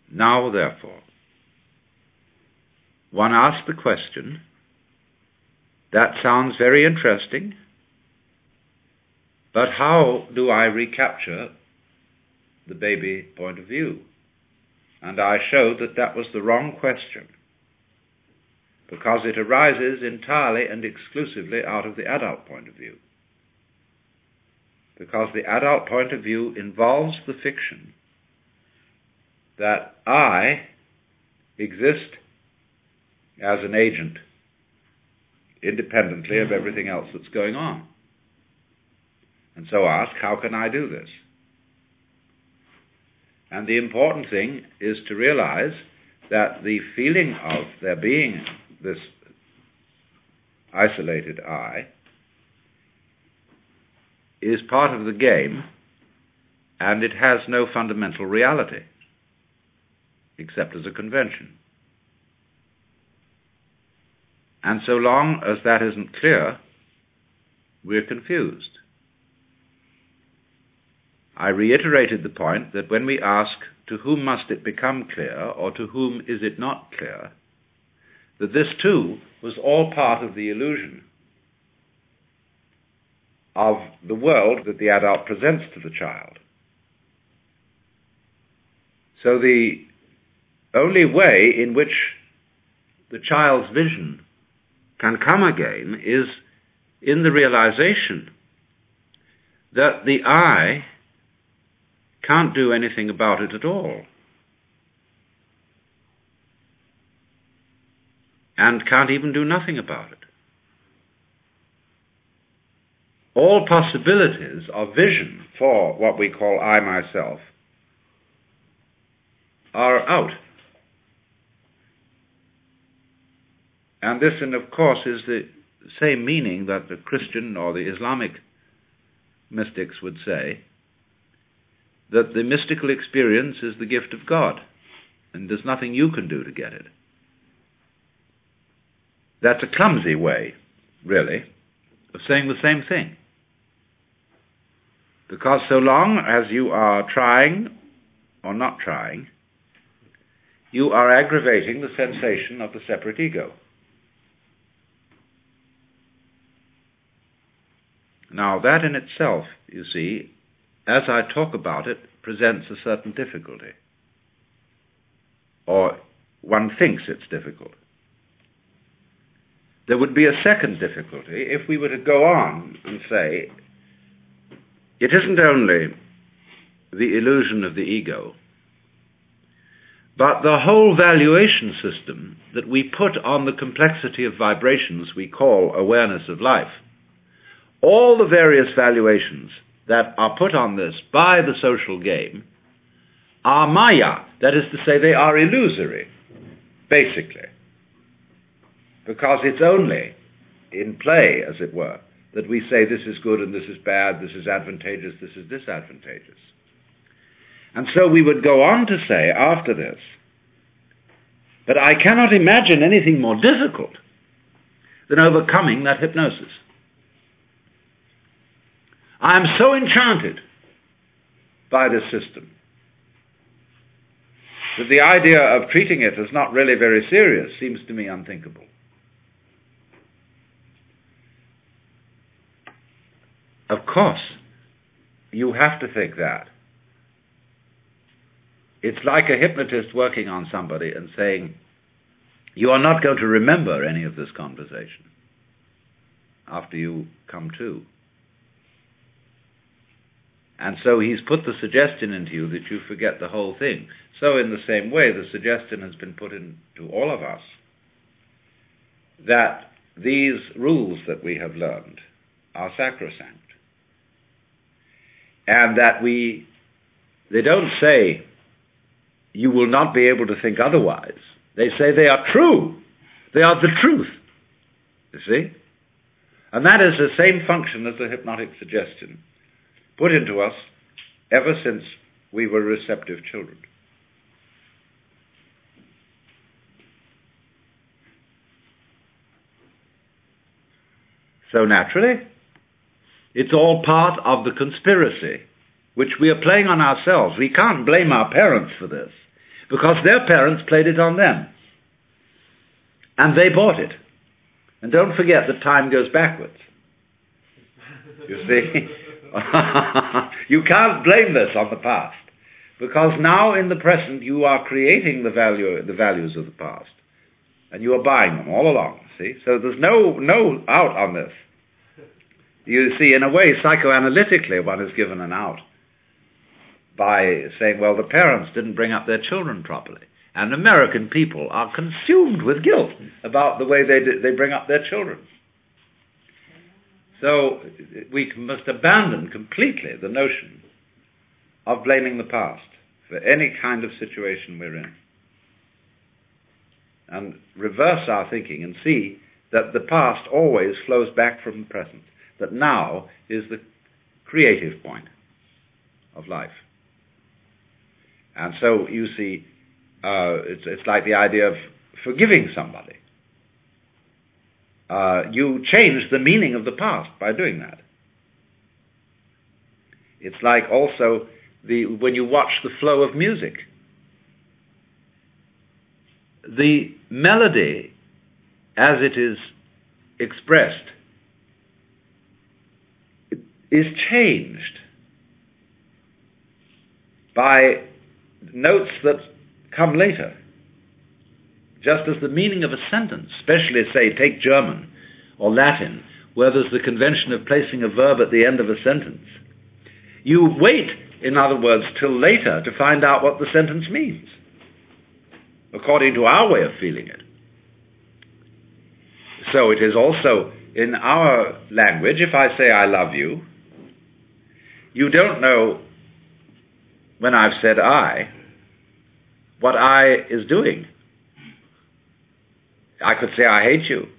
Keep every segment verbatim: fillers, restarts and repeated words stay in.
Now, therefore, one asks the question, that sounds very interesting, but how do I recapture the baby point of view? And I showed that that was the wrong question, because it arises entirely and exclusively out of the adult point of view. Because the adult point of view involves the fiction that I exist as an agent independently of everything else that's going on. And so ask, how can I do this? And the important thing is to realize that the feeling of there being this isolated I is part of the game, and it has no fundamental reality, except as a convention. And so long as that isn't clear, we're confused. I reiterated the point that when we ask, to whom must it become clear, or to whom is it not clear, that this too was all part of the illusion of the world that the adult presents to the child. So the only way in which the child's vision can come again is in the realization that the I can't do anything about it at all, and can't even do nothing about it. All possibilities of vision for what we call I myself are out. And this, and of course, is the same meaning that the Christian or the Islamic mystics would say, that the mystical experience is the gift of God, and there's nothing you can do to get it. That's a clumsy way, really, of saying the same thing. Because so long as you are trying or not trying, you are aggravating the sensation of the separate ego. Now, that in itself, you see, as I talk about it, presents a certain difficulty. Or one thinks it's difficult. There would be a second difficulty if we were to go on and say, it isn't only the illusion of the ego, but the whole valuation system that we put on the complexity of vibrations we call awareness of life. All the various valuations that are put on this by the social game are maya, that is to say, they are illusory, basically. Because it's only in play, as it were, that we say this is good and this is bad, this is advantageous, this is disadvantageous. And so we would go on to say after this, but I cannot imagine anything more difficult than overcoming that hypnosis. I am so enchanted by this system that the idea of treating it as not really very serious seems to me unthinkable. Of course, you have to think that. It's like a hypnotist working on somebody and saying, you are not going to remember any of this conversation after you come to. And so he's put the suggestion into you that you forget the whole thing. So in the same way, the suggestion has been put into all of us that these rules that we have learned are sacrosanct. And that we, they don't say, you will not be able to think otherwise. They say they are true. They are the truth. You see? And that is the same function as the hypnotic suggestion put into us ever since we were receptive children. So naturally, it's all part of the conspiracy which we are playing on ourselves. We can't blame our parents for this. because their parents played it on them. And they bought it. And don't forget that time goes backwards. You see? You can't blame this on the past, because now in the present you are creating the value, the values of the past, and you are buying them all along. See, so there's no no out on this. You see, in a way, psychoanalytically, one is given an out by saying, well, the parents didn't bring up their children properly, and American people are consumed with guilt about the way they they bring up their children. So we must abandon completely the notion of blaming the past for any kind of situation we're in, and reverse our thinking and see that the past always flows back from the present, that now is the creative point of life. And so you see, uh, it's, it's like the idea of forgiving somebody. Uh, you change the meaning of the past by doing that. It's like also the when you watch the flow of music. The melody, as it is expressed, is changed by notes that come later. Just as the meaning of a sentence, especially, say, take German or Latin, where there's the convention of placing a verb at the end of a sentence. You wait, in other words, till later to find out what the sentence means, according to our way of feeling it. So it is also in our language, if I say I love you, you don't know, when I've said I, what I is doing. I could say I hate you.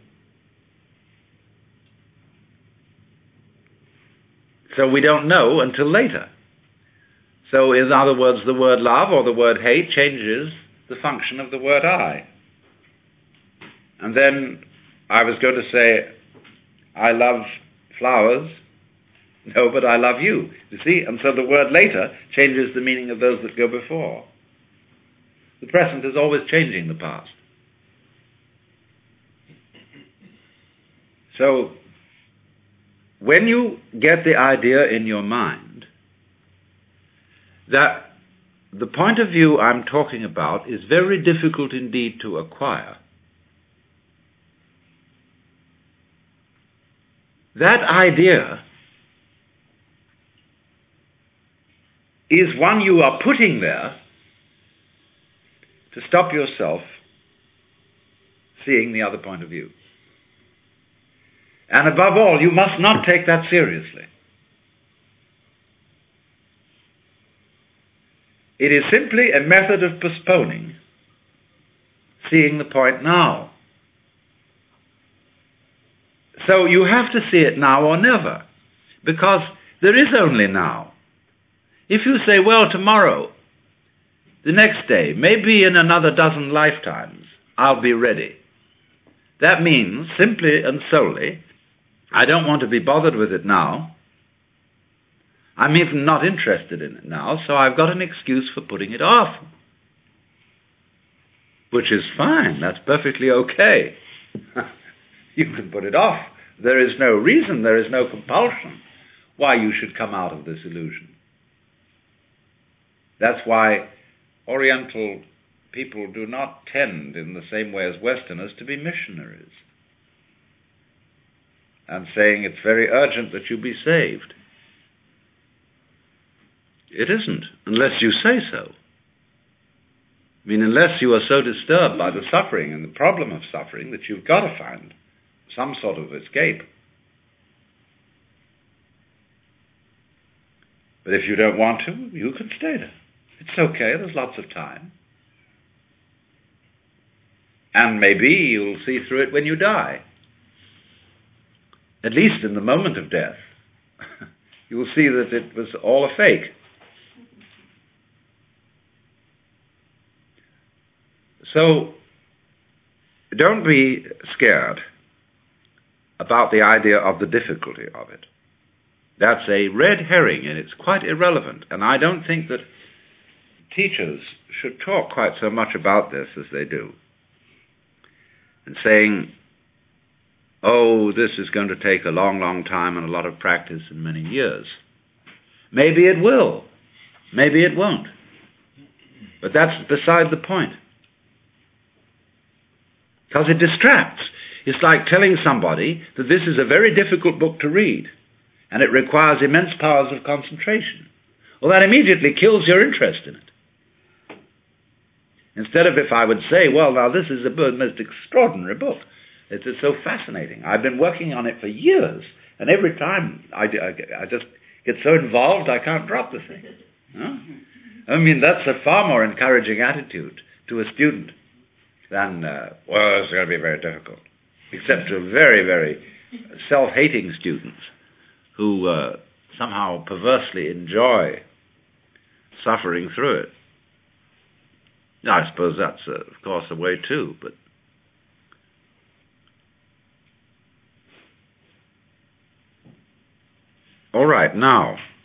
So we don't know until later. So in other words, the word love or the word hate changes the function of the word I. And then I was going to say, I love flowers. No, but I love you. You see? And so the word later changes the meaning of those that go before. The present is always changing the past. So, when you get the idea in your mind that the point of view I'm talking about is very difficult indeed to acquire, that idea is one you are putting there to stop yourself seeing the other point of view. And above all, you must not take that seriously. It is simply a method of postponing seeing the point now. So you have to see it now or never, because there is only now. If you say, well, tomorrow, the next day, maybe in another dozen lifetimes, I'll be ready. That means, simply and solely, I don't want to be bothered with it now. I'm even not interested in it now, so I've got an excuse for putting it off. Which is fine, that's perfectly okay. You can put it off. There is no reason, there is no compulsion why you should come out of this illusion. That's why Oriental people do not tend, in the same way as Westerners, to be missionaries and saying it's very urgent that you be saved. It isn't, unless you say so. I mean, unless you are so disturbed by the suffering and the problem of suffering that you've got to find some sort of escape. But if you don't want to, you can stay there. It's okay, there's lots of time. And maybe you'll see through it when you die. At least in the moment of death. You will see that it was all a fake. So, don't be scared about the idea of the difficulty of it. That's a red herring, and it's quite irrelevant. And I don't think that teachers should talk quite so much about this as they do, and saying, oh, this is going to take a long, long time and a lot of practice and many years. Maybe it will. Maybe it won't. But that's beside the point. Because it distracts. It's like telling somebody that this is a very difficult book to read, and it requires immense powers of concentration. Well, that immediately kills your interest in it. Instead of if I would say, well, now this is a most extraordinary book. It is so fascinating. I've been working on it for years, and every time I, I, I just get so involved I can't drop the thing. Huh? I mean, that's a far more encouraging attitude to a student than, uh, well, it's going to be very difficult. Except to very, very self-hating students who uh, somehow perversely enjoy suffering through it. I suppose that's, uh, of course, a way too, but all right, now,